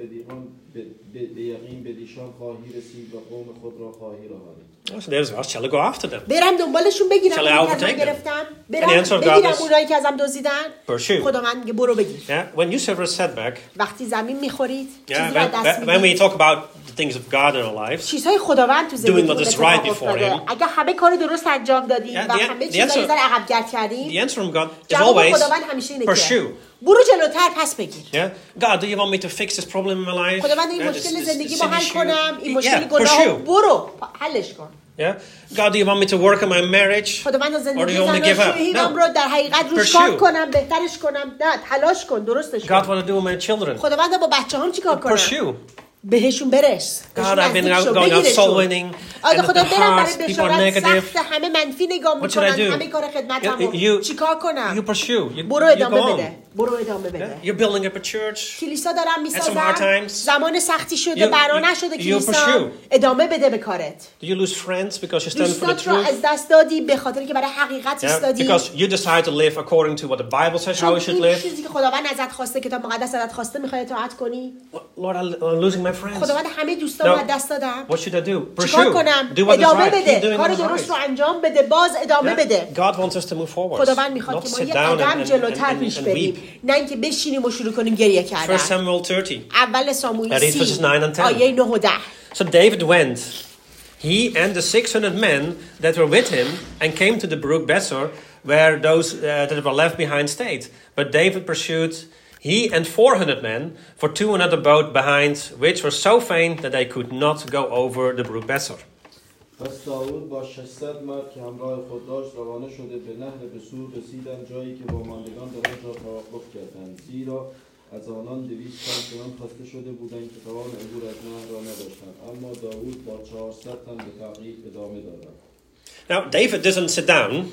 به یقین به دیشان خواهی رسید و قوم خود را خواهی رهانید. So there's us. Shall I go after them? برم دنبالشون بگیرم. Shall I overtake them? بگیرم اونایی که ازم دزدیدن. Pursue. میگه برو بگیر. When you suffer a setback, وقتی زمین میخورید when we talk about the things of God in our lives, چیزهای خداوند تو doing what is right before Him, اگر همه کار درست انجام دادیم و همه چیزا رو عقب گرد کردیم، the answer from God is always pursue. برو جلوتر پس بگیر. God, do you want me to fix this problem in my life? خداوند این مشکل زندگی با حل کنم، این مشکل گناه برو حلش کن. God, do you want me to work on my marriage? Or do you want me to give up? No. در حقیقت روش کار کنم، بهترش کنم، نه تلاش کن، درستش کن. God, what to do with my children? خداوند با بچه‌هام چیکار کنم؟ Pursue. بهشون برس. God, I've been going out soul winning. And the past, people are negative. همه منفی نگاه میکنن، همه کار خدمتمو چیکار کنم؟ You pursue. برو ادامه بده. برو ادامه بده. You're building up a church. کلیسا دارم میسازم. زمان سختی شده، برا نشده کلیسا. ادامه بده به کارت. Do you lose friends because you stand for the truth? از دست دادی به خاطر که برای حقیقت ایستادی. Because you decide to live according to what the Bible says how you should live. چیزی که خداوند ازت خواسته، کتاب مقدس ازت خواسته، میخوای اطاعت کنی. Lord, I'm losing my friends. خداوند همه دوستامو از دست دادم. What should I do? چیکار کنم؟ ادامه بده. کار درست رو انجام بده. باز ادامه بده. God wants us to move forward. خداوند میخواد که ما یه قدم جلوتر پیش بریم. نه اینکه بشینیم و شروع کنیم گریه کردن. 1 Samuel 30. اول ساموئیل 30 آیه 9 و 10. So David went, he and the 600 men that were with him, and came to the brook Besor, where those that were left behind stayed. But David pursued, he and 400 men, for two another boat behind, which were so faint that they could not go over the brook Besor. پس داود با 600 مرد که همراه خود داشت روانه شده به نهر بسور رسیدند، جایی که واماندگان در آنجا توقف کردند، زیرا از آنان 200 تن چنان خسته شده بودند که توان عبور از نهر را نداشتند. اما داود با 400 تن به تعقیب ادامه داد. Now David doesn't sit down.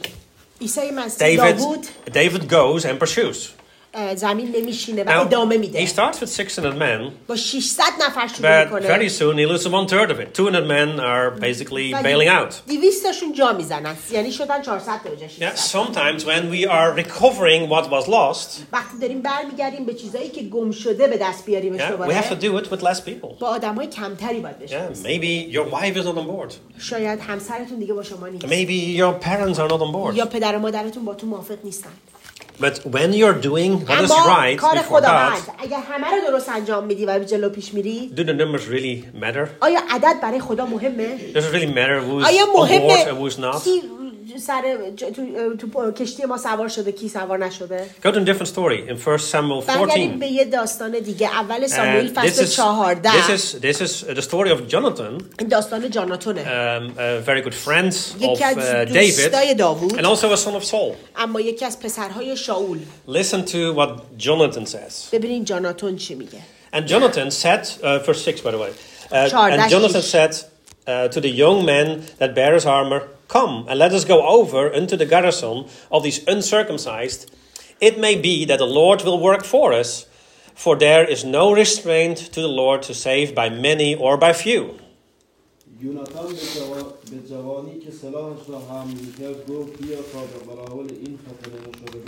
David goes and pursues. زمین نمیشینه و ادامه میده. He starts with 600 men. با 600 نفر شروع میکنه. But very soon he loses 1/3 of it. 200 men are basically bailing out. 200 تاشون جا میزنن. یعنی شدن 400 تا بجاش. Yeah, sometimes when we are recovering what was lost. وقتی داریم برمیگردیم به چیزایی که گم شده به دست بیاریمش دوباره. We have to do it with less people. با آدمای کمتری باید بشه. Yeah, maybe your wife is not on board. شاید همسرتون دیگه با شما نیست. Maybe your parents are not on board. یا پدر و مادرتون با تو موافق نیستن. But when you're doing what is right before God, اگر همه رو درست انجام میدی و به جلو پیش میری، do the numbers really matter? آیا عدد برای خدا مهمه؟ Does it really matter who's on board and who's not? سر تو کشتی ما سوار شده کی سوار نشده؟ Go to a different story in 1 Samuel 14. به یه داستان دیگه اول ساموئیل فصل 14. This is the story of Jonathan. این داستان جاناتونه. A very good friend of David and also a son of Saul. اما یکی از پسرهای شاول. Listen to what Jonathan says. ببینین جاناتان چی میگه. And Jonathan said, verse 6 by the way. And Jonathan said to the young men that bear his armor, come and let us go over into the garrison of these uncircumcised. It may be that the Lord will work for us, for there is no restraint to the Lord to save by many or by few. یوناتان به جوانی که سلاحش را حمل می‌کرد گفت بیا تا به مراحل این ختنه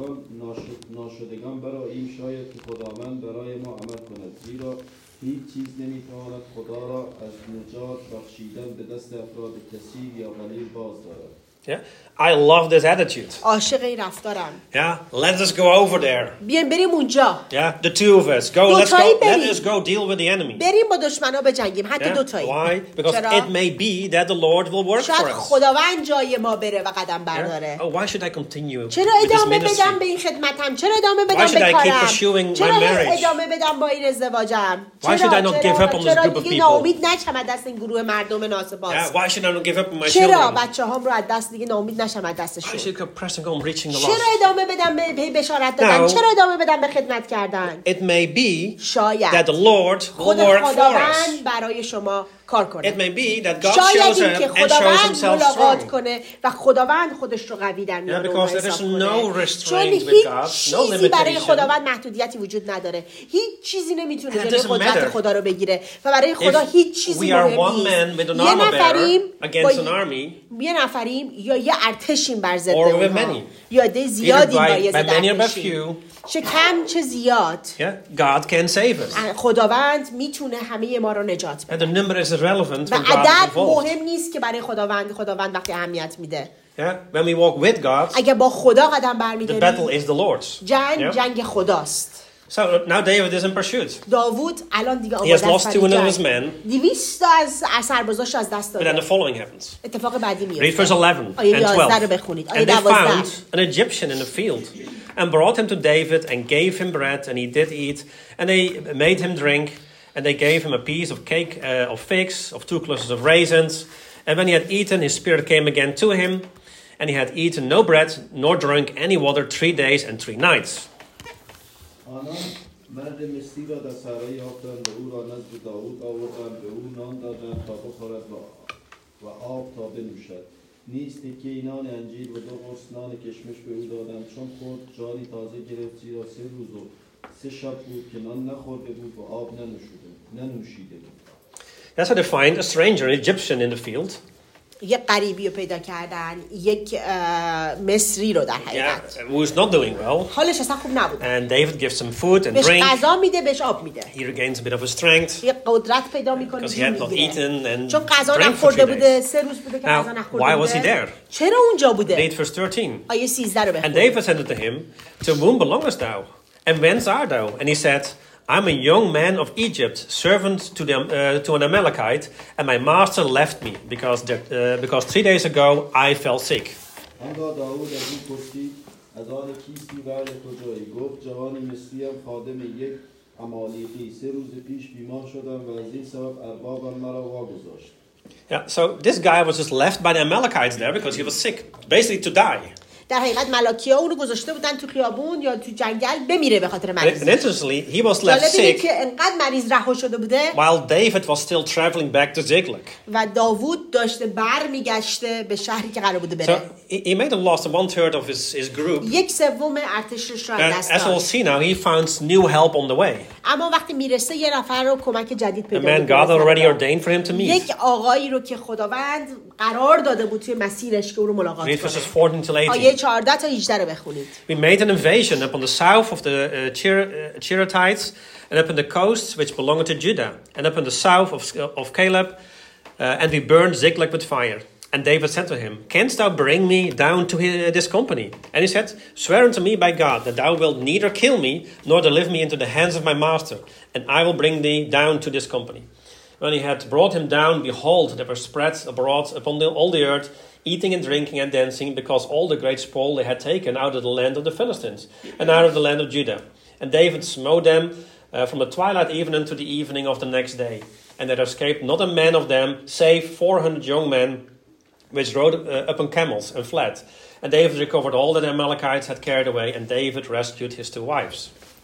ناشدگان براییم، شاید که خداوند برای ما عمل کند، زیرا هیچ چیز نمیتواند خدا را از نجات بخشیدن به دست افراد کثیر یا قلیل باز دارد. Yeah, I love this attitude. عاشق این رفتارم. Yeah, let us go over there. بیایم بریم اونجا. Yeah, the two of us go. Let us go deal with the enemy. بریم با دشمنا بجنگیم، حتی دو تایی. Why? Because it may be that the Lord will work for us. شاید خداوند جای ما بره و قدم برداره. Oh, why should I continue? چرا ادامه بدم به این خدمتم؟ چرا ادامه بدم به کارم؟ چرا ادامه بدم با این ازدواجم؟ Why should I not give up on this group of people? ناامید نشم از دست این گروه مردم ناسپاس. Why should I not give up on my children? چرا بچه‌هام رو از دست دیگه ناامید نشم از دستشون؟ چرا ادامه بدم به بشارت دادن؟ چرا ادامه بدم به خدمت کردن؟ It may be شاید that the Lord will work for us. خداوند برای شما کار کنه. It may be that God shows him and shows himself strong. کنه و خداوند خودش رو قوی در میاره. Because there is no restraint with God, no limitation. برای خداوند محدودیتی وجود نداره. هیچ چیزی نمیتونه جلوی قدرت خدا رو بگیره و برای خدا هیچ چیزی مهم نیست. یه نفریم یا یه ارتشیم بر ضد اونها یا عده زیادی با یه ارتشیم. چه کم چه زیاد. God can save us. خداوند میتونه همه ما رو نجات بده. And the number is irrelevant when God is عدد involved. مهم نیست که برای خداوند وقتی اهمیت میده. When we walk with God, اگه با خدا قدم برمی‌داریم, the battle is the Lord's. جنگ خداست. So now David is in pursuit. داوود الان دیگه He has lost 200 of his men. 200 از سربازاش از دست داده. But then the following happens. اتفاق بعدی میفته. Read verse 11 and 12. And they found an Egyptian in the field and brought him to David and gave him bread and he did eat and they made him drink and they gave him a piece of cake of figs of 2 clusters of raisins and when he had eaten his spirit came again to him and he had eaten no bread nor drunk any water 3 days and 3 nights. آنان مرد مصری را در صحرا یافتند و او را نزد داود آوردند، به او نان دادند تا بخورد و آب تا بنوشد. نیز تکه نان انجیر و 2 قرص نان کشمش به او دادند. چون خورد جانی تازه گرفت، زیرا 3 روز و 3 شب بود که نان نخورده بود و آب ننوشیده بود. That's how they find a stranger, an Egyptian in the field. یک غریبی رو پیدا کردن، یک مصری رو در حقیقت. Who is not doing well. حالش اصلا خوب نبود. And David gives him food and drink. بهش غذا میده، بهش آب میده. He regains a bit of his strength. یک قدرت پیدا میکنه. Because he had not eaten and چون غذا نخورده بوده، 3 روز بوده که غذا نخورده بوده. Why was he there? چرا اونجا بوده؟ Read verse 13. آیه 13 رو بخون. And David said to him, To whom belongest thou? And whence art thou? And he said, I'm a young man of Egypt, servant to an Amalekite, and my master left me because 3 days ago I fell sick. آنگاه داود از او پرسید از آن کیستی و کجایی؟ گفت جوانی مصریم خادم یک عمالیقی 3 روز پیش بیمار شدم و از این سبب اربابم مرا واگذاشت. Yeah, so this guy was just left by the Amalekites there because he was sick, basically to die. در حقیقت ملاکی‌ها اونو گذاشته بودن تو خیابون یا تو جنگل بمیره به خاطر مریضی. And interestingly, he was left sick که انقدر مریض رها شده بوده. While David was still traveling back to Ziklag. و داوود داشته برمیگشته به شهری که قرار بوده بره. So he may have lost 1/3 of his group. 1/3 ارتشش را دست داد. As we'll see now, he found new help on the way. اما وقتی میرسه یه نفر رو کمک جدید پیدا می‌کنه. A man God already ordained for him to meet. یک آقایی رو که خداوند قرار داده بود توی مسیرش که او رو ملاقات کنه. Read verses 14 till 18. آیه 14 تا 18 رو بخونید. We made an invasion upon the south of the Cherethites and upon the coasts which belonged to Judah and upon the south of Caleb and we burned Ziklag with fire. And David said to him, canst thou bring me down to this company? And he said, swear unto me by God that thou wilt neither kill me nor deliver me into the hands of my master, and I will bring thee down to this company. When he had brought him down, behold, there were spreads abroad upon all the earth, eating and drinking and dancing, because all the great spoil they had taken out of the land of the Philistines and out of the land of Judah. And David smote them from the twilight even unto the evening of the next day. And there escaped not a man of them, save 400 young men, which rode upon camels and fled. And David recovered all that the Amalekites had carried away, and David rescued his 2 wives.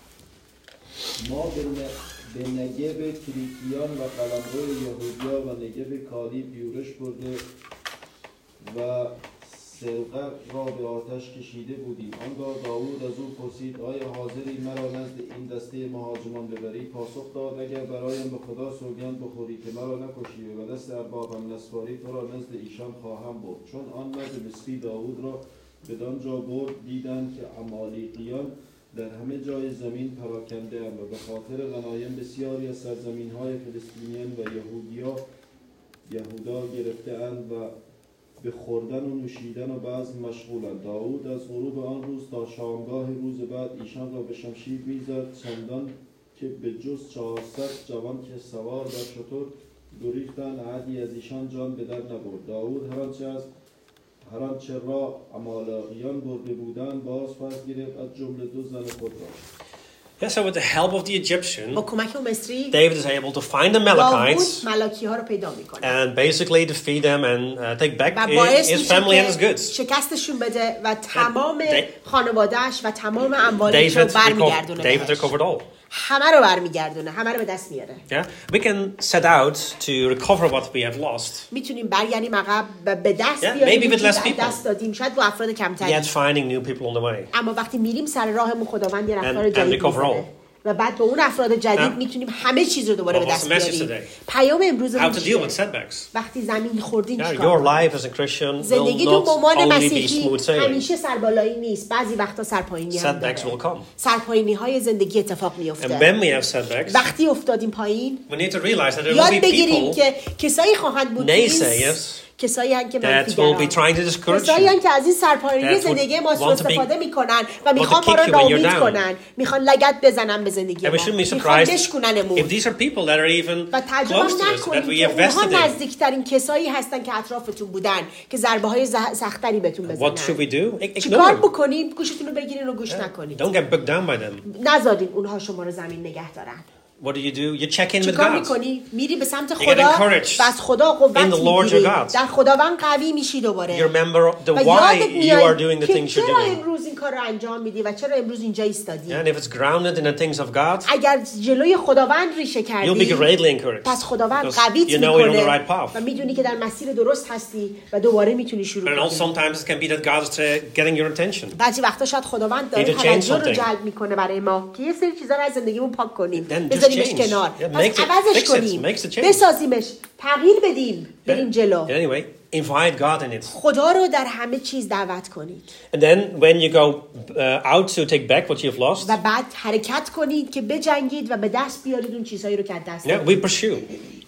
به نگب کریتیان و قلمرو یهودیا و نگب کالیب یورش برده و سلقه را به آتش کشیده بودیم. آنگاه داوود از او پرسید آیا حاضری مرا نزد این دسته مهاجمان ببری؟ پاسخ داد اگر برایم به خدا سوگند بخوری که مرا نکشی و دست اربابم نسپاری تو را نزد ایشان خواهم برد. چون آن مرد مصری داوود را بدانجا برد دیدند که عمالیقیان در همه جای زمین پراکنده اند و به خاطر غنایم بسیاری از سرزمین‌های فلسطینیان و یهودا گرفته اند و به خوردن و نوشیدن و بعض مشغولند. داوود از غروب آن روز تا شامگاه روز بعد ایشان را به شمشیر می‌زد چندان که به جز 400 جوان که سوار بر شتر گریختند احدی از ایشان جان به در نبرد. داوود هر آنچه را عمالیقیان برده بودند باز پس گرفت از جمله 2 زن خود را. Yeah, so with the help of the Egyptian, David is able to find the Amalekites and basically defeat them and take back his family and his goods. David recovered all. همه رو برمیگردونه، همه رو به دست میاره. Yeah, we can set out to recover what we have lost. میتونیم برگردیم عقب به دست بیاریم. Maybe with less people. دست دادیم شاید با افراد کمتری. Yet finding new people on the way. اما وقتی میریم سر راهمون خداوند یه نفر جدید میاره. و بعد با اون افراد جدید میتونیم همه چیز رو دوباره به دست بیاریم. پیام امروز How to deal with setbacks. وقتی زمین خوردین چیکار کنید؟ Your life as a Christian زندگیتون به عنوان مسیحی همیشه سربالایی نیست. بعضی وقتا سرپایینی هم داره. Setbacks will come. سرپایینی‌های زندگی اتفاق میفته. And when we have setbacks, وقتی افتادیم پایین we need to realize that there will be people که کسایی خواهند بود کسایی هستند که کسایی هستند که از این سرپایینی زندگی ما استفاده میکنن و میخوان ما رو ناامید کنن، میخوان لگد بزنن به زندگی ما، میخوان بشکننمون. و تعجب نکنید که اونها نزدیکترین کسایی هستن که اطرافتون بودن که ضربه های سختری بهتون بزنن. چیکار بکنیم؟ گوشتون رو بگیرین و گوش نکنید. نذارین اونها شما رو زمین نگه دارن. What do? You check in with God. میری به سمت خدا و از خدا قوت میگیری. در خداوند قوی میشی دوباره. You remember the why you are doing the things you're چرا doing. امروز این کار رو انجام میدی و چرا امروز اینجا ایستادی؟ And if it's grounded in the things of God, اگر جلوی خداوند ریشه کردی، you'll be greatly encouraged. پس خداوند قویت میکنه و میدونی که در مسیر درست هستی و دوباره میتونی شروع کنی. And sometimes it can be that God is getting your attention. بعضی وقتا شاید خداوند داره توجه رو جلب میکنه برای ما که یه سری چیزا رو از زندگیمون پاک کنیم. بذاریمش کنار. پس عوضش کنیم. بسازیمش. تغییر بدیم. بریم جلو. Anyway, invite God in it. خدا رو در همه چیز دعوت کنید. And then when you go out to take back what you've lost. و بعد حرکت کنید که بجنگید و به دست بیارید اون چیزایی رو که از دست دادید. We pursue.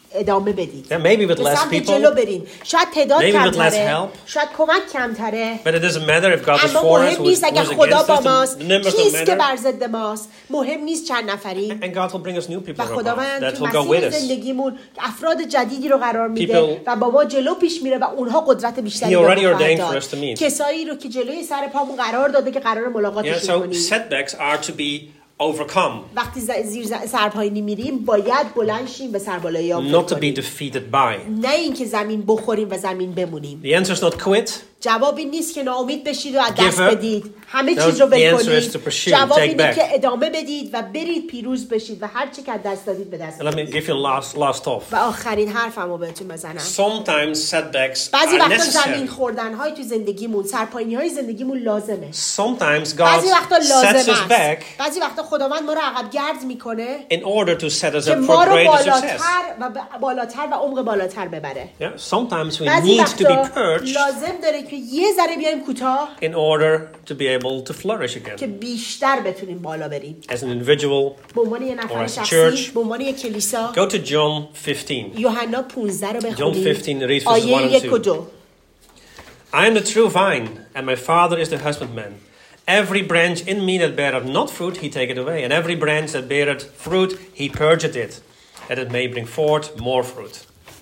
ادامه بدید. Maybe with less people. جلو برین. شاید تعداد کمتره. شاید کمک کمتره. But it doesn't matter if God is for us. مهم نیست اگر خدا با ماست. کیست که بر ضد ماست. مهم نیست چند نفری. And God will bring us new people that will go with us. زندگیمون افراد جدیدی رو قرار میده و با ما جلو پیش میره و اونها قدرت بیشتری دارن. کسایی رو که جلوی سر پامون قرار داده که قرار ملاقاتشون کنیم. So setbacks are to be overcome. وقتی زیر سرپاینی میریم باید بلند شیم به سربالایی not to be defeated by. نه اینکه زمین بخوریم و زمین بمونیم. The answer is not quit. جواب این نیست که ناامید بشید و از دست بدید. همه چیز رو ول کنید. جواب اینه که ادامه بدید و برید پیروز بشید و هر چی که از دست دادید به دست بیارید. Let me give you last thought. و آخرین حرفمو بهتون بزنم. Sometimes setbacks بعضی are وقتا necessary. زمین خوردن‌های تو زندگیمون، سرپاینی‌های زندگیمون لازمه. Sometimes God sets us back. بعضی وقتا خداوند ما رو عقب گرد میکنه. In order to set us up for greater success. بالاتر و عمق بالاتر ببره. Sometimes we need to be purged. لازم داره که یه ذره بیایم کوتاه. In order to be able to flourish again. که بیشتر بتونیم بالا بریم. As an individual به عنوان یه نفر شخصی، به عنوان یک کلیسا. Go to John 15. یوحنا 15 رو بخونید. John 15 read verses 1 and 2. I am the true vine and my Father is the husbandman. Every branch in me that beareth not fruit he taketh away, and every branch that beareth fruit he purgeth it, that it may bring forth more fruit.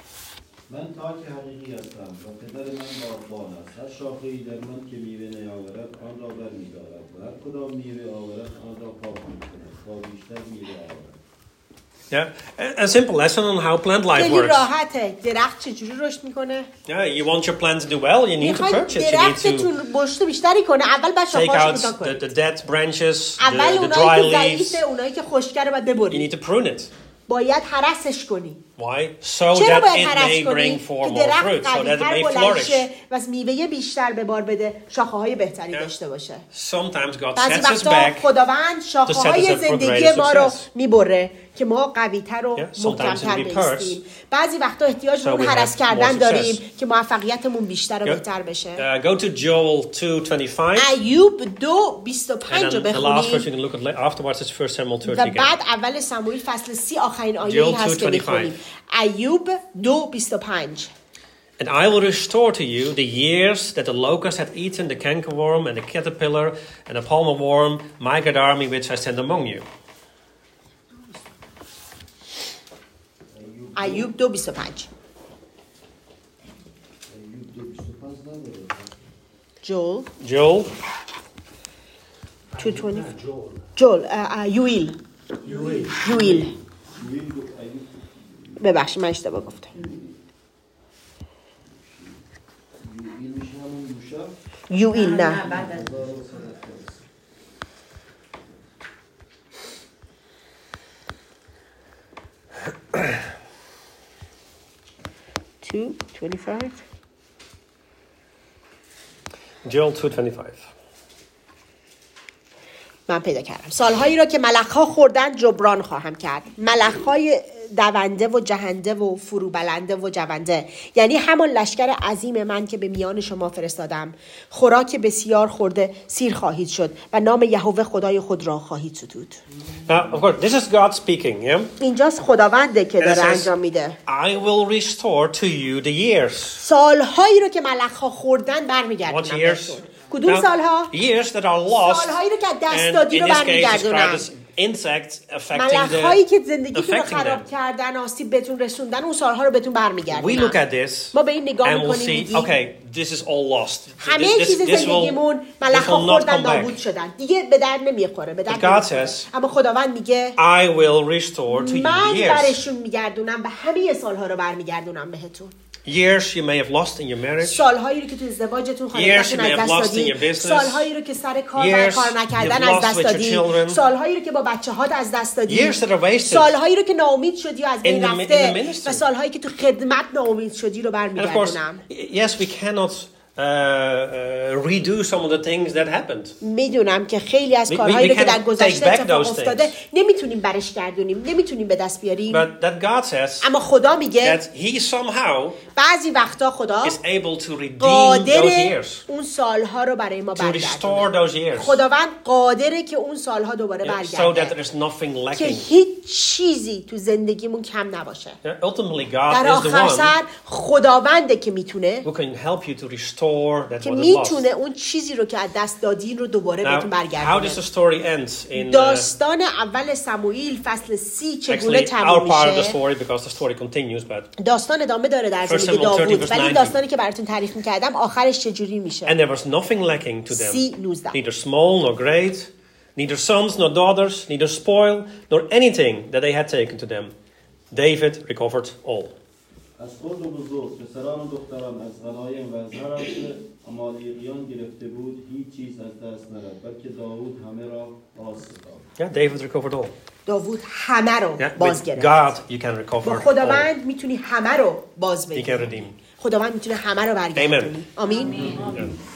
من تاک حقیقی هستم و پدر من باغبان است. هر شاخه‌ای در من که میوه نیاورد آن را برمی‌دارد و هر کدام میوه آورد آن را پاک می‌کند تا بیشتر میوه آورد. Yeah, a simple lesson on how plant life works. راحته. درخت چجوری رشد میکنه؟ Yeah, you want your plant to do well, you need to purge it. درختتون رشد بیشتری کنه. اول باید شاخه‌هاش رو take out the dead branches, the dry leaves. اونایی که خشکه رو باید ببرید. You need to prune it. باید هرسش کنی. Why? So that it may bring forth more fruit, so that it may flourish. و میوه بیشتر به بار بده، شاخه‌های بهتری داشته باشه. Sometimes God sets us back. خداوند شاخه‌های زندگی ما رو میبره که ما قوی‌تر و محکم‌تر بشیم. بعضی وقتا احتیاج به اون هرس کردن داریم که موفقیتمون بیشتر و بهتر بشه. Go to Joel 2:25. ایوب 2:25 رو بخونیم. Afterwards it's 1 Samuel 30 again. و بعد اول سموئیل فصل 30 آخرین آیه‌ای هست که می‌خونیم. ایوب 2:25. And I will restore to you the years that the locust hath eaten, the cankerworm and the caterpillar and the palmer worm, my great army which I send among you. ایوب 2:25. Joel 2:20. یوئیل. ببخشید من اشتباه گفتم. یوئیل نه. 2:25. Joel 2:25. من پیدا کردم. سالهایی را که ملخ‌ها خوردن جبران خواهم کرد. ملخ‌های دونده و جهنده و فروبلنده و جونده، یعنی همان لشکر عظیم من که به میان شما فرستادم. خوراک بسیار خورده سیر خواهید شد و نام یهوه خدای خود را خواهید ستود. Of course, this is God speaking, yeah? اینجاست خداونده که داره انجام میده. I will restore to you the years. سالهایی رو که ملخ‌ها خوردن برمیگردونم بهتون. کدوم سالها؟ Years that are lost. سالهایی رو که دست دادی رو برمیگردونم. Insects affecting ملخ‌هایی که زندگیتون رو خراب کردن، آسیب بهتون رسوندن، اون سالها رو بهتون برمیگردونن. We look at this. ما به این نگاه می‌کنیم. Okay, this is all lost. همه چیز زندگیمون ملخ‌ها خوردن نابود شدن. دیگه به درد نمیخوره. اما خداوند میگه I will restore to you من برشون میگردونم و همه سالها رو برمیگردونم بهتون. Years you may have lost in your marriage. سالهایی رو که تو ازدواجتون خانواده‌تون از دست دادید. سالهایی رو که سر کار و کار نکردن از دست دادید. سالهایی رو که با بچه‌هات از دست دادید. سالهایی رو که ناامید شدی و از بین رفته و سالهایی که تو خدمت ناامید شدی رو برمیگردونم. Yes, we cannot redo some of the things that happened. میدونم که خیلی از کارهایی که در گذشته اتفاق افتاده نمیتونیم برش گردونیم، نمیتونیم به دست بیاریم. But that God says اما خدا میگه that he somehow بعضی وقتا خدا is able to redeem those years. اون سالها رو برای ما برگردونه. To restore those years. خداوند قادره که اون سالها دوباره برگرده. So that there is nothing lacking. که هیچ چیزی تو زندگیمون کم نباشه. Ultimately God در آخر سر خداونده که میتونه who can help you to restore that که what is lost. میتونه اون چیزی رو که از دست دادین رو دوباره بهتون برگردونه. How does the story end in داستان اول سموئیل فصل 30 چگونه تموم میشه؟ Our part of the story because the story continues, but داستان ادامه داره در زندگی داوود، ولی داستانی که براتون تعریف می‌کردم آخرش چجوری میشه. And there was nothing lacking to them. Neither small nor great, neither sons nor daughters, neither spoil nor anything that they had taken to them. David recovered all. از خرد و بزرگ پسران و دختران از غنایم و از هر آنچه عمالیقیان گرفته بود هیچ چیز از دست نرفت، بلکه داوود همه را باز داد. Yeah, David recovered all. داوود همه رو باز گرفت. God, you can recover. با خداوند میتونی همه رو باز بگیری. You can redeem. خداوند میتونه همه رو برگردونه. آمین.